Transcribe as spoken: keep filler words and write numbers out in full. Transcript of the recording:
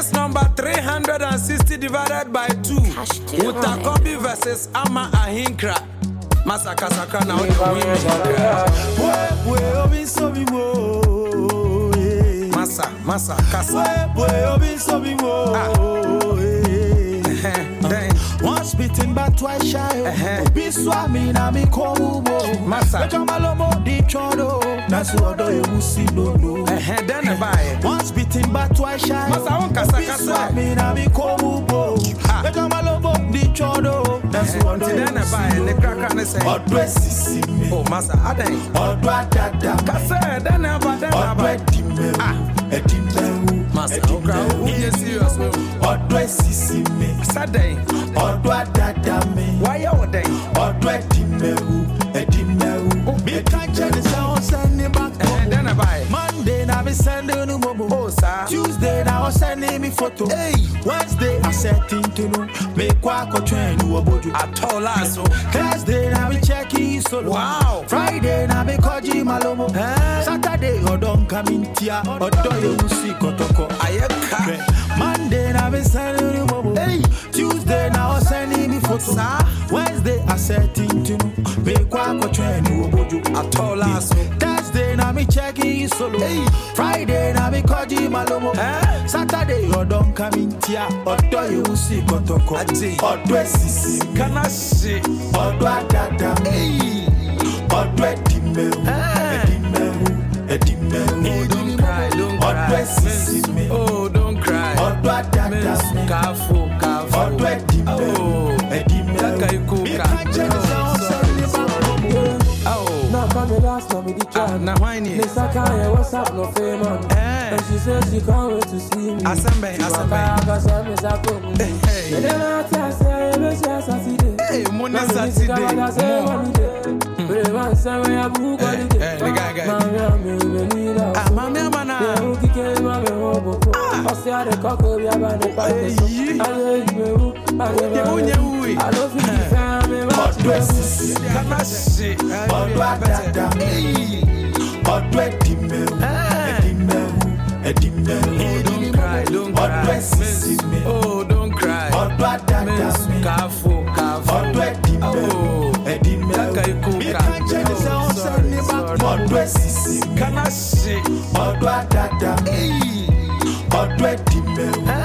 Case number three hundred sixty divided by two. Utakobi versus Ama Ahinkra. Masaka Sakra now. Masa, Masa, Kasa. Once beaten but twice shy. Be swimming and me come Masa. That's what you see no no. Then buy. Once beaten but twice shy. Masa on Kasa Kasa. Swimming and me come That's what then buy. The cracker ne say. Oh Masa, Aden. Kasa then buy. Then buy. Masa, okay, who is serious? Odwe sisi me Saturday. Odwa dada me. Why you day? Odwe edimewu edimewu. Me can't change the sound send me back. And then I buy. Monday na me send you momo. Oh sir. Tuesday na I send me photo. Hey. Wednesday I set into no. Me kwa ko train you oboju. At all aso. Thursday na me checking solo. Wow. Friday na me koji malomo. Eh? Saturday odon kamintia. Odo ye usi kotoko. Ayeka. Monday na me send you momo. Hey. Tuesday now I send me photo. Wednesday I set into me kwa ko train you oboju. At all aso. Thursday now me checking you solo. Hey. Friday now me koji malomo. Eh? Saturday you don't come in tia. Odo you see kotoko. Ati. Odo sisi. Kana shi. Odo dada. Hey. Odo edimewu. Edimewu. Edimewu. Don't cry, don't cry. Odo sisi me. Oh, don't cry. Odo dada me. Careful, careful. Odo edimewu. Oh. Edimewu. Me can't change the sound send me back. Oh. Now come the last time with the chat. Now whiny. Miss Akaya, what's up, no fame on. Eh. And she says she can't wait to see me. Asambe, Asambe. Hey. And then I tell her, say, Miss Saturday. Hey, Mona Saturday. Hey, the guy, guy. Ah, Mami Amana. Don't cry, don't cry. Oh, don't cry. Careful, careful. Oh, Odwe sisi. Kana shi. Odwa dada. Hey. Odwe edimewu.